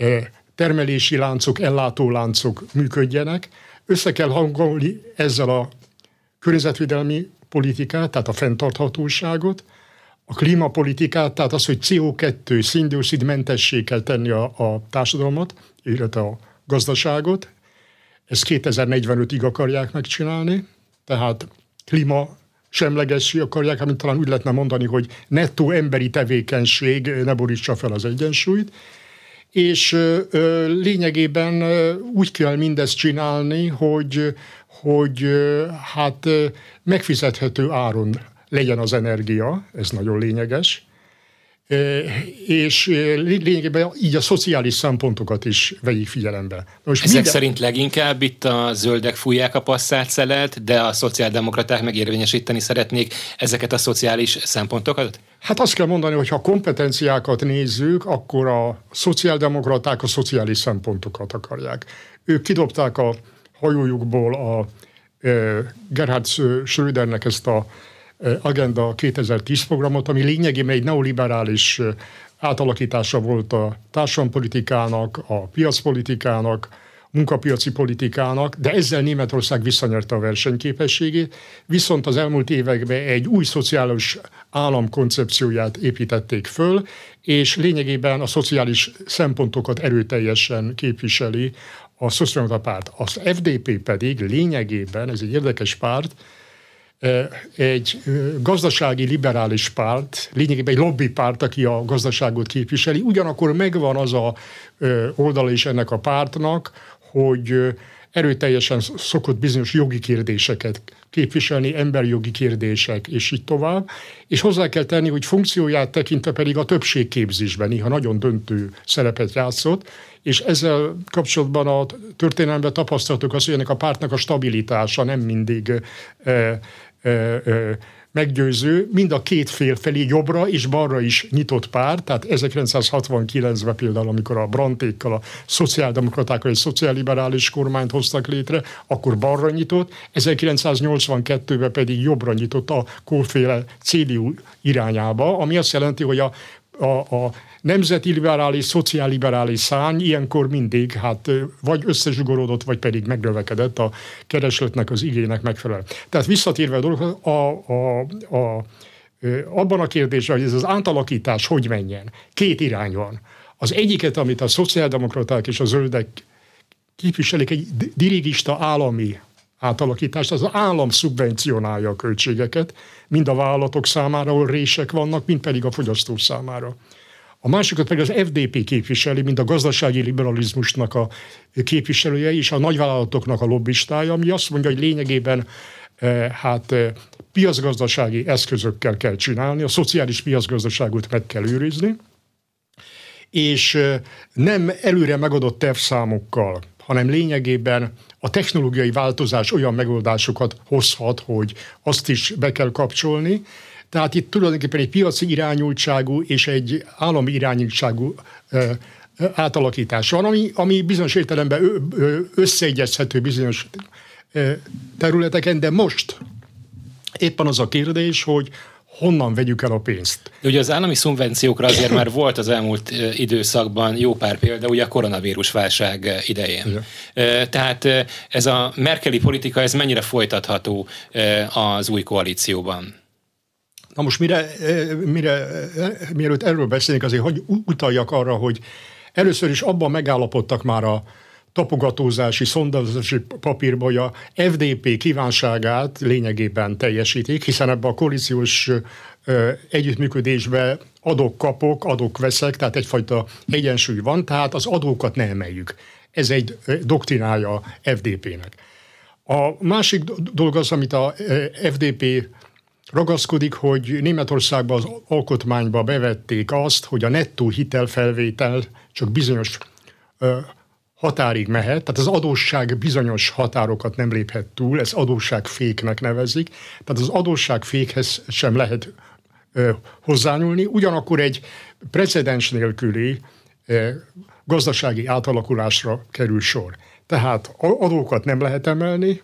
termelési láncok, ellátóláncok működjenek. Össze kell hangolni ezzel a környezetvédelmi politikát, tehát a fenntarthatóságot, a klímapolitikát, tehát az, hogy cé o kettő, széndioxid mentessé kell tenni a, a társadalmat, illetve a gazdaságot. Ezt kétezer-negyvenötig akarják megcsinálni, tehát klíma semlegessé akarják, amit talán úgy lehetne mondani, hogy nettó emberi tevékenység ne borítsa fel az egyensúlyt, és ö, lényegében ö, úgy kell mindezt csinálni, hogy, hogy ö, hát ö, megfizethető áron legyen az energia, ez nagyon lényeges, ö, és ö, lényegében így a szociális szempontokat is vegyék figyelembe. Most Ezek minden... szerint leginkább itt a zöldek fújják a passzát szelet, de a szociáldemokraták megérvényesíteni szeretnék ezeket a szociális szempontokat? Hát azt kell mondani, hogy ha kompetenciákat nézzük, akkor a szociáldemokraták a szociális szempontokat akarják. Ők kidobták a hajójukból a e, Gerhard Schrödernek ezt a Agenda kétezer-tíz programot, ami lényegében egy neoliberális átalakítása volt a társadalompolitikának, a piacpolitikának, munkapiaci politikának, de ezzel Németország visszanyerte a versenyképességét, viszont az elmúlt években egy új szociális állam koncepcióját építették föl, és lényegében a szociális szempontokat erőteljesen képviseli a szociáldemokrata párt. Az ef dé pé pedig lényegében, ez egy érdekes párt, egy gazdasági liberális párt, lényegében egy lobbypárt, aki a gazdaságot képviseli, ugyanakkor megvan az a oldala is ennek a pártnak, hogy erőteljesen szokott bizonyos jogi kérdéseket képviselni, emberjogi kérdések, és így tovább. És hozzá kell tenni, hogy funkcióját tekintve pedig a többségképzésben néha nagyon döntő szerepet játszott, és ezzel kapcsolatban a történelemben tapasztaltuk azt, hogy ennek a pártnak a stabilitása nem mindig e, e, e, meggyőző, mind a két fél felé jobbra és balra is nyitott párt, tehát ezerkilencszázhatvankilencben például, amikor a Brandtékkal, a szociáldemokratákkal egy szociálliberális kormányt hoztak létre, akkor balra nyitott, ezerkilencszáznyolcvankettőben pedig jobbra nyitott a Kohl-féle cé dé u irányába, ami azt jelenti, hogy a, a, a nemzeti liberális, szociálliberális szárny ilyenkor mindig hát vagy összezsugorodott, vagy pedig megnövekedett a keresletnek, az igénynek megfelelően. Tehát visszatérve a dologhoz, a, a, a, abban a kérdésben, hogy ez az átalakítás hogy menjen, két irány van. Az egyiket, amit a szociáldemokraták és a zöldek képviselik, egy dirigista állami átalakítást, az állam szubvencionálja a költségeket, mind a vállalatok számára, ahol rések vannak, mind pedig a fogyasztó számára. A másikat pedig az ef dé pé képviseli, mint a gazdasági liberalizmusnak a képviselője és a nagyvállalatoknak a lobbistája, ami azt mondja, hogy lényegében eh, hát eh, piacgazdasági eszközökkel kell csinálni, a szociális piacgazdaságot meg kell őrizni, és eh, nem előre megadott tervszámokkal, hanem lényegében a technológiai változás olyan megoldásokat hozhat, hogy azt is be kell kapcsolni. Tehát itt tulajdonképpen egy piaci irányultságú és egy állami irányultságú ö, ö, átalakítás van, ami, ami bizonyos értelemben ö, ö, összeegyezhető bizonyos ö, területeken, de most éppen az a kérdés, hogy honnan vegyük el a pénzt. De ugye az állami szubvenciókra azért már volt az elmúlt időszakban jó pár példa, ugye a koronavírus válság idején. Igen. Tehát ez a merkeli politika, ez mennyire folytatható az új koalícióban? Na most mire, mire, mielőtt erről beszélnék, azért hogy utaljak arra, hogy először is abban megállapodtak már a tapogatózási, szondázási papírban, hogy a ef dé pé kívánságát lényegében teljesítik, hiszen ebben a koalíciós együttműködésben adok-kapok, adok-veszek, tehát egyfajta egyensúly van, tehát az adókat ne emeljük. Ez egy doktrinája ef dé pének. A másik dolog az, amit a ef dé pé ragaszkodik, hogy Németországban az alkotmányba bevették azt, hogy a nettó hitelfelvétel csak bizonyos ö, határig mehet, tehát az adósság bizonyos határokat nem léphet túl, ezt adósságféknek nevezik, tehát az adósságfékhez sem lehet ö, hozzányúlni, ugyanakkor egy precedens nélküli ö, gazdasági átalakulásra kerül sor. Tehát adókat nem lehet emelni,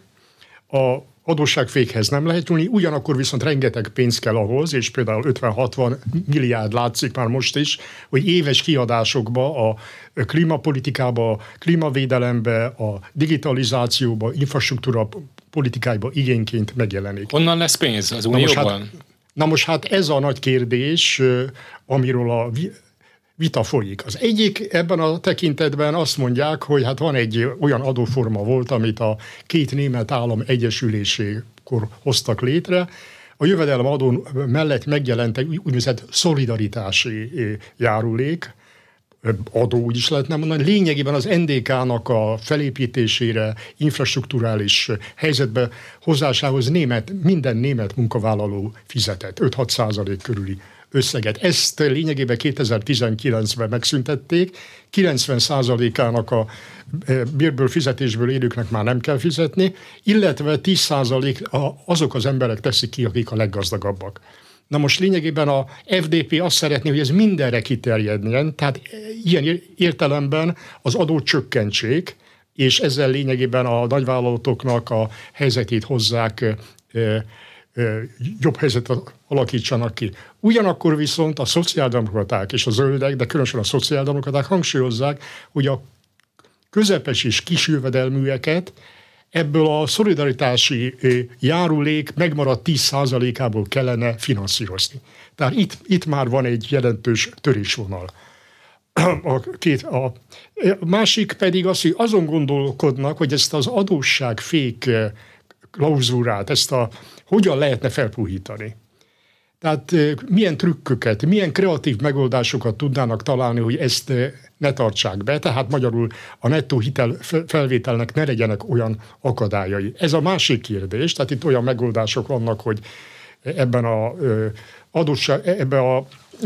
a adósságfékhez nem lehet nyúlni, ugyanakkor viszont rengeteg pénz kell ahhoz, és például ötven-hatvan milliárd látszik már most is, hogy éves kiadásokba, a klímapolitikába, a klímavédelembe, a digitalizációba, infrastruktúra politikáiba igényként megjelenik. Honnan lesz pénz az Unióban? Na most, hát, na most hát ez a nagy kérdés, amiről a vita folyik. Az egyik ebben a tekintetben azt mondják, hogy hát van egy olyan adóforma volt, amit a két német állam egyesülésekor hoztak létre. A jövedelem adó mellett megjelent egy úgynevezett szolidaritási járulék, adó úgy is lehetne mondani. Lényegében az en dé ká-nak a felépítésére, infrastrukturális helyzetbe hozásához német, minden német munkavállaló fizetett, öt-hat százalék körüli összeget. Ezt lényegében kétezer-tizenkilencben megszüntették, kilencven százalékának a bérből, fizetésből élőknek már nem kell fizetni, illetve tíz százalék azok az emberek teszik ki, akik a leggazdagabbak. Na most lényegében a ef dé pé azt szeretné, hogy ez mindenre kiterjedjen, tehát ilyen értelemben az adót csökkentsék, és ezzel lényegében a nagyvállalatoknak a helyzetét hozzák jobb helyzetet alakítsanak ki. Ugyanakkor viszont a szociáldemokraták és a zöldek, de különösen a szociáldemokraták hangsúlyozzák, hogy a közepes és kisjövedelműeket ebből a szolidaritási járulék megmaradt tíz százalékából kellene finanszírozni. Tehát itt, itt már van egy jelentős törésvonal. A, két, a másik pedig az, hogy azon gondolkodnak, hogy ezt az adósságfék klauzúrát, ezt a hogyan lehetne felpuhítani. Tehát milyen trükköket, milyen kreatív megoldásokat tudnának találni, hogy ezt ne tartsák be, tehát magyarul a nettó hitel felvételnek ne legyenek olyan akadályai. Ez a másik kérdés, tehát itt olyan megoldások vannak, hogy ebben a adósság, ebben a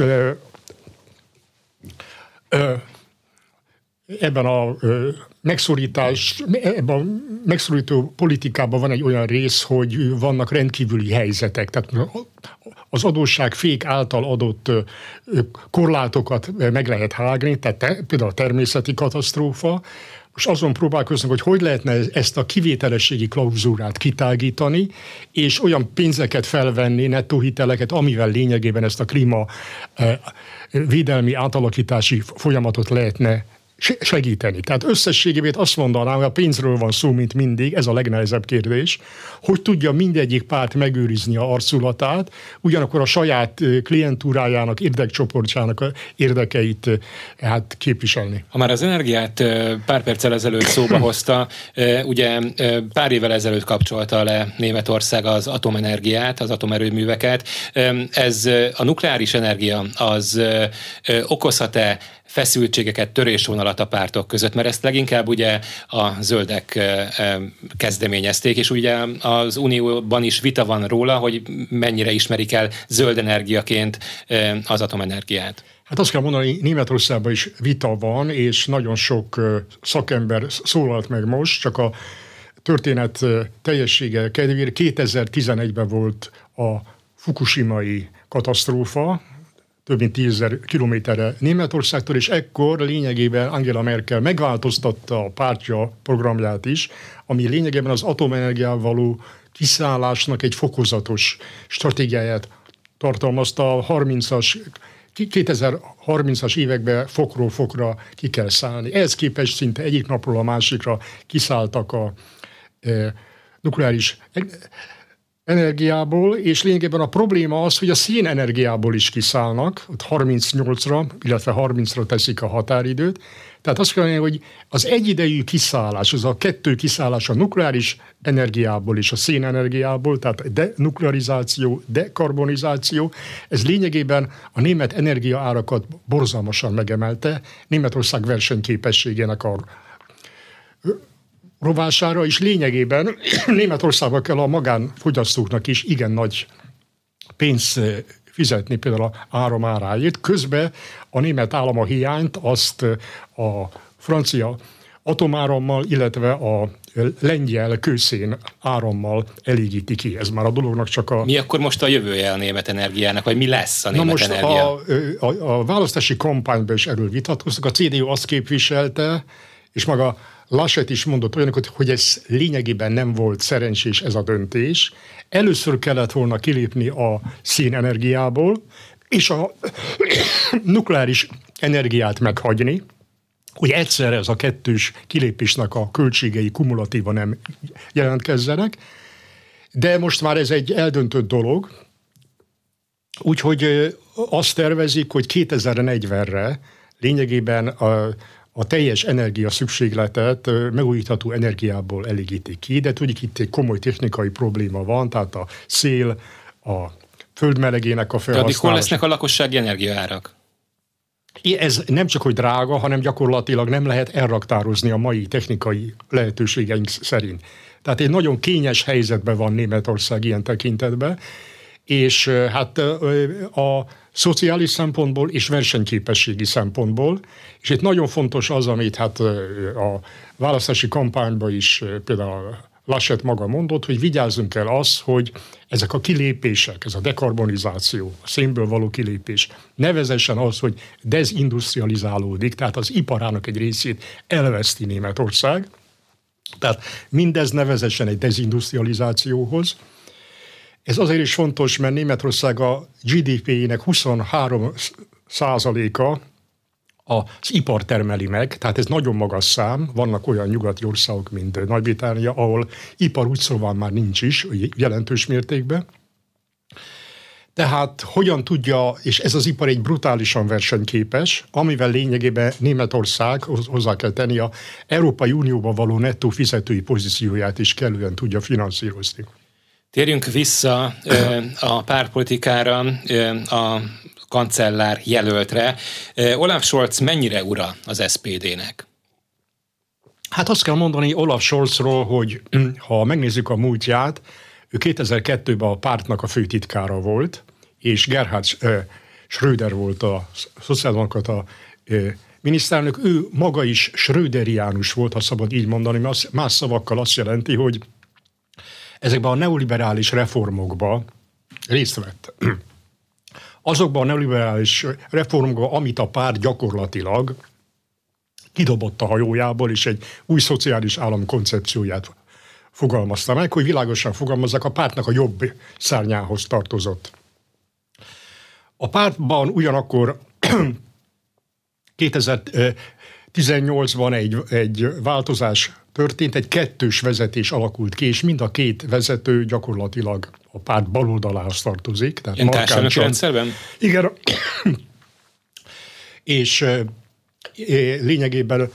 ebben a megszorítás, ebben a megszorító politikában van egy olyan rész, hogy vannak rendkívüli helyzetek. Tehát az adósságfék által adott korlátokat meg lehet hágni, tehát te, például a természeti katasztrófa. Most azon próbálkoznak, hogy hogy lehetne ezt a kivételességi klauzúrát kitágítani, és olyan pénzeket felvenni, nettó hiteleket, amivel lényegében ezt a klíma védelmi átalakítási folyamatot lehetne segíteni. Tehát összességében azt mondanám, hogy a pénzről van szó, mint mindig, ez a legnehezebb kérdés, hogy tudja mindegyik párt megőrizni a arculatát, ugyanakkor a saját klientúrájának, érdekcsoportjának érdekeit hát képviselni. Ha már az energiát pár perccel ezelőtt szóba hozta, ugye pár évvel ezelőtt kapcsolta le Németország az atomenergiát, az atomerőműveket. Ez a nukleáris energia, az okozhat-e feszültségeket, törésvonalat a pártok között, mert ezt leginkább ugye a zöldek kezdeményezték, és ugye az Unióban is vita van róla, hogy mennyire ismerik el zöld energiaként az atomenergiát. Hát azt kell mondani, Németországban is vita van, és nagyon sok szakember szólalt meg most, csak a történet teljessége kedvéért kétezer-tizenegyben volt a fukushimai katasztrófa, több mint tízezer kilométerre Németországtól, és ekkor lényegében Angela Merkel megváltoztatta a pártja programját is, ami lényegében az atomenergiával való kiszállásnak egy fokozatos stratégiáját tartalmazta. A harmincas, kétezer-harmincas években fokról fokra ki kell szállni. Ehhez képest szinte egyik napról a másikra kiszálltak a e, nukleáris energiából, és lényegében a probléma az, hogy a szénenergiából is kiszállnak, ott harmincnyolcra, illetve harmincra teszik a határidőt. Tehát azt kell mondani, hogy az egyidejű kiszállás, az a kettő kiszállás a nukleáris energiából és a szénenergiából, tehát denuklearizáció, dekarbonizáció, ez lényegében a német energiaárakat borzalmasan megemelte, Németország versenyképességének a rovására, és lényegében Németországban kell a magánfogyasztóknak is igen nagy pénzt fizetni például a áram áráért. Közben a német állam a hiányt azt a francia atomárammal, illetve a lengyel kőszén árammal elégíti ki. Ez már a dolognak csak a... Mi akkor most a jövője a német energiának, vagy mi lesz a német Na most energia? A, a, a választási kampányban is erről vitatkoztak. A cé dé u azt képviselte, és maga Laschet is mondott olyanokat, hogy ez lényegében nem volt szerencsés ez a döntés. Először kellett volna kilépni a szénenergiából, és a nukleáris energiát meghagyni, hogy egyszerre ez a kettős kilépésnek a költségei kumulatívan nem jelentkezzenek. De most már ez egy eldöntött dolog, úgyhogy azt tervezik, hogy kétezer-negyvenre lényegében a a teljes energia szükségletet megújítható energiából elégítik ki, de tudjuk, itt egy komoly technikai probléma van, tehát a szél, a földmelegének a felhasználása. De addig hol lesznek a lakossági energiaárak? Ez nem csak, hogy drága, hanem gyakorlatilag nem lehet elraktározni a mai technikai lehetőségeink szerint. Tehát egy nagyon kényes helyzetben van Németország ilyen tekintetben, és hát a szociális szempontból és versenyképességi szempontból, és itt nagyon fontos az, amit hát a választási kampányban is például Laschet maga mondott, hogy vigyázzunk el az, hogy ezek a kilépések, ez a dekarbonizáció, a szénből való kilépés, ne vezessen az, hogy dezindustrializálódik, tehát az iparának egy részét elveszti Németország, tehát mindez ne vezessen egy dezindustrializációhoz, Ez azért is fontos, mert Németország a gé dé pé-nek huszonhárom százaléka az ipar termeli meg, tehát ez nagyon magas szám. Vannak olyan nyugati országok, mint Nagy-Britannia, ahol ipar úgy szóval már nincs is jelentős mértékben. Tehát hogyan tudja, és ez az ipar egy brutálisan versenyképes, amivel lényegében Németország, hozzá kell tenni, a Európai Unióban való nettó fizetői pozícióját is kellően tudja finanszírozni. Térjünk vissza a pártpolitikára, a kancellár jelöltre. Olaf Scholz mennyire ura az es pé dé-nek? Hát azt kell mondani Olaf Scholzról, hogy ha megnézzük a múltját, ő kétezer-kettőben a pártnak a főtitkára volt, és Gerhard Schröder volt a szociáldemokrata miniszterelnök. Ő maga is schröderiánus volt, ha szabad így mondani, mert más szavakkal azt jelenti, hogy ezekben a neoliberális reformokban részt vett. Azokban a neoliberális reformokban, amit a párt gyakorlatilag kidobott a hajójából, és egy új szociális állam koncepcióját fogalmazta meg, hogy világosan fogalmazzak, a pártnak a jobb szárnyához tartozott. A pártban ugyanakkor kétezer-tizennyolcban egy, egy változás történt, egy kettős vezetés alakult ki, és mind a két vezető gyakorlatilag a párt baloldalához tartozik. Ilyen társadalmi rendszerben? Igen. És e, lényegében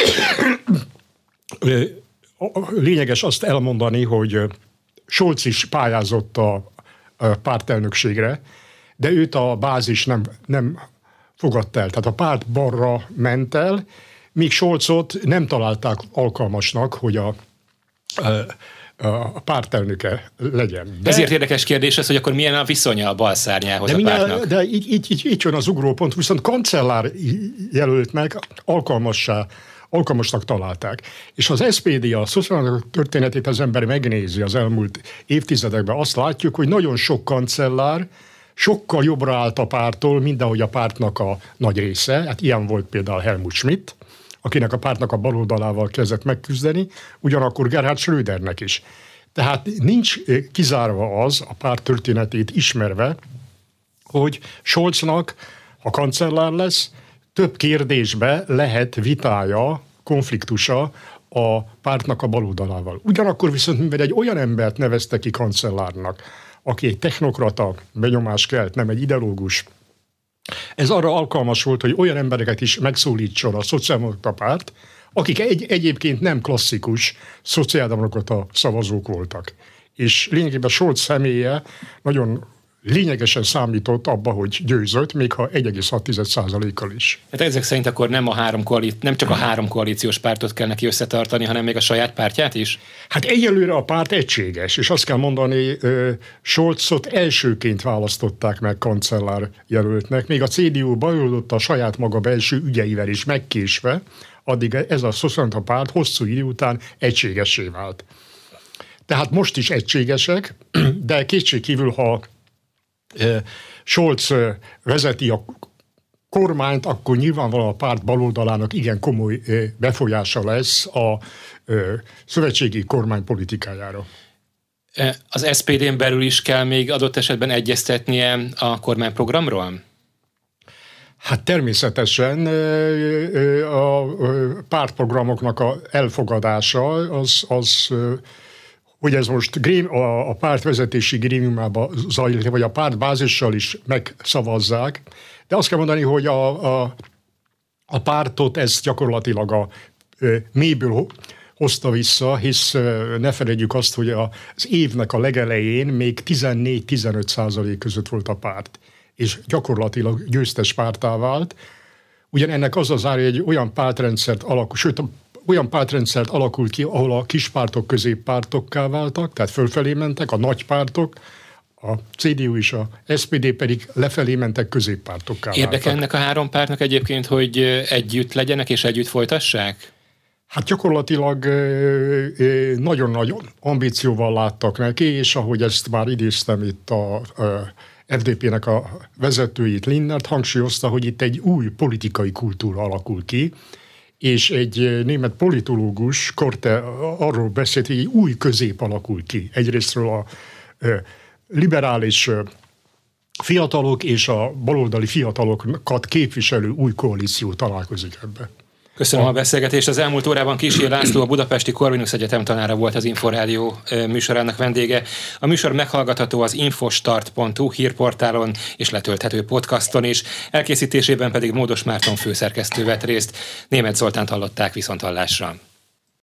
e, lényeges azt elmondani, hogy Scholz is pályázott a, a pártelnökségre, de őt a bázis nem, nem fogadta el. Tehát a párt balra ment el, míg Scholzot nem találták alkalmasnak, hogy a, a, a pártelnöke legyen. De, Ezért érdekes kérdés ez, hogy akkor milyen a viszonya a bal szárnyához de a pártnak. De így, így, így, így jön az ugrópont, viszont kancellár jelöltnek alkalmassá, alkalmasnak találták. És az es pé dé, a szociális történetét az ember megnézi az elmúlt évtizedekben, azt látjuk, hogy nagyon sok kancellár sokkal jobbra állt a párttól, mint ahogy a pártnak a nagy része. Hát ilyen volt például Helmut Schmidt, akinek a pártnak a baloldalával kezdett megküzdeni, ugyanakkor Gerhard Schrödernek is. Tehát nincs kizárva az, a párt történetét ismerve, hogy Scholznak, ha kancellár lesz, több kérdésbe lehet vitája, konfliktusa a pártnak a baloldalával. Ugyanakkor viszont, mivel egy olyan embert nevezte ki kancellárnak, aki egy technokrata, benyomás kelt, nem egy ideológus, ez arra alkalmas volt, hogy olyan embereket is megszólítson a szociáldemokrata párt, akik egy, egyébként nem klasszikus szociáldemokrata szavazók voltak. És lényegében Scholz személye nagyon lényegesen számított abba, hogy győzött, még ha egy egész hat százalékkal is. Hát ezek szerint akkor nem, a három koalí- nem csak a három koalíciós pártot kell neki összetartani, hanem még a saját pártját is? Hát egyelőre a párt egységes, és azt kell mondani, Scholzot elsőként választották meg kancellár jelöltnek, még a cé dé u bajlódott a saját maga belső ügyeivel is megkésve, addig ez a szociáldemokrata párt hosszú idő után egységessé vált. Tehát most is egységesek, de kétségkívül, ha Scholz vezeti a kormányt, akkor nyilvánvalóan a párt baloldalának igen komoly befolyása lesz a szövetségi kormány politikájára. Az es pé dén belül is kell még adott esetben egyeztetnie a kormányprogramról? Hát természetesen a pártprogramoknak a elfogadása az, az hogy ez most a pártvezetési grémiumában zajlik, vagy a pártbázissal is megszavazzák, de azt kell mondani, hogy a, a, a pártot ez gyakorlatilag a mélyből hozta vissza, hisz ne felejtjük azt, hogy az évnek a legelején még tizennégy-tizenöt százalék között volt a párt, és gyakorlatilag győztes párttá vált. Ugyan ennek az az ára, hogy egy olyan pártrendszert alakul, sőt, olyan pártrendszert alakult ki, ahol a kispártok középpártokká váltak, tehát fölfelé mentek, a nagy pártok, a cé dé u és a es pé dé pedig lefelé mentek, középpártokká váltak. Érdekel ennek a három pártnak egyébként, hogy együtt legyenek és együtt folytassák? Hát gyakorlatilag nagyon nagy ambícióval láttak neki, és ahogy ezt már idéztem itt a ef dé pének a vezetőjét, Lindnert, hangsúlyozta, hogy itt egy új politikai kultúra alakul ki, és egy német politológus Korte arról beszélt, hogy egy új közép alakul ki. Egyrésztről a liberális fiatalok és a baloldali fiatalokat képviselő új koalíció találkozik ebbe. Köszönöm a beszélgetést. Az elmúlt órában Kissé László, a Budapesti Corvinus Egyetem tanára volt az Inforádió műsorának vendége. A műsor meghallgatható az infostart pont hu hírportálon és letölthető podcaston is. Elkészítésében pedig Módos Márton főszerkesztő vett részt. Németh Zoltánt hallották, viszonthallásra.